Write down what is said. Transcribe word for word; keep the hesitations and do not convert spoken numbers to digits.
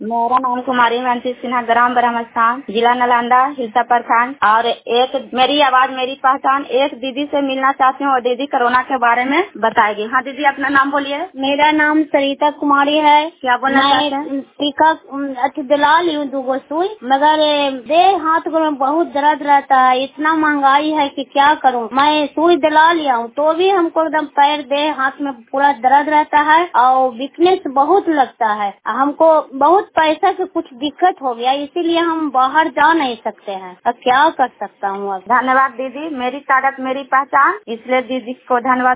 मेरा नाम कुमारी मनसी सिन्हा, ग्राम ब्रह्म स्थान, जिला नालंदा, हिलसा प्रखंड। और एक मेरी आवाज मेरी पहचान, एक दीदी से मिलना चाहती हूँ और दीदी कोरोना के बारे में बताएगी। हाँ दीदी, अपना नाम बोलिए। मेरा नाम सरिता कुमारी है। क्या बोलना चाहते हैं? टीका अति दिला ली हूँ दो सुई, मगर देह हाथ में बहुत दर्द रहता है। इतना महंगाई है कि क्या करूँ। मैं सुई दिला लिया हूँ तो भी हमको एकदम पैर देह हाथ में पूरा दर्द रहता है और वीकनेस बहुत लगता है। हमको बहुत पैसा से कुछ दिक्कत हो गया, इसीलिए हम बाहर जा नहीं सकते हैं। अब क्या कर सकता हूँ। अब धन्यवाद दीदी, मेरी ताकत मेरी पहचान, इसलिए दीदी को धन्यवाद।